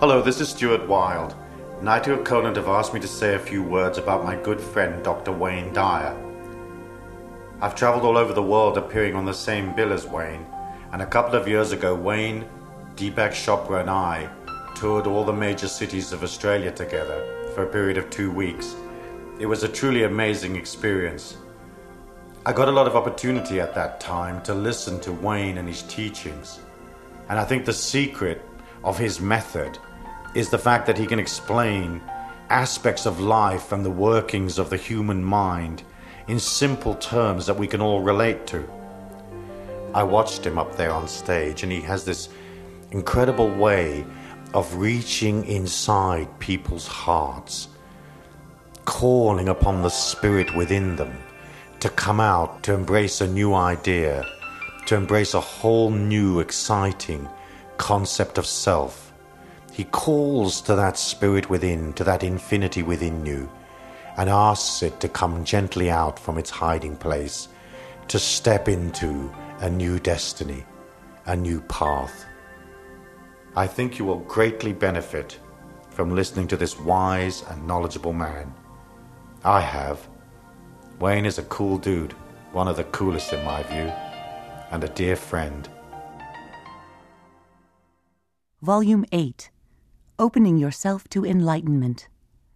Hello, this is Stuart Wilde. Nigel Conant have asked me to say a few words about my good friend Dr. Wayne Dyer. I've travelled all over the world appearing on the same bill as Wayne, and a couple of years ago Wayne, Deepak Chopra and I toured all the major cities of Australia together for a period of 2 weeks. It was a truly amazing experience. I got a lot of opportunity at that time to listen to Wayne and his teachings, and I think the secret of his method is the fact that he can explain aspects of life and the workings of the human mind in simple terms that we can all relate to. I watched him up there on stage, and he has this incredible way of reaching inside people's hearts, calling upon the spirit within them to come out, to embrace a new idea, to embrace a whole new exciting concept of self. He calls to that spirit within, to that infinity within you, and asks it to come gently out from its hiding place, to step into a new destiny, a new path. I think you will greatly benefit from listening to this wise and knowledgeable man. I have. Wayne is a cool dude, one of the coolest in my view, and a dear friend. Volume 8. Opening Yourself to Enlightenment.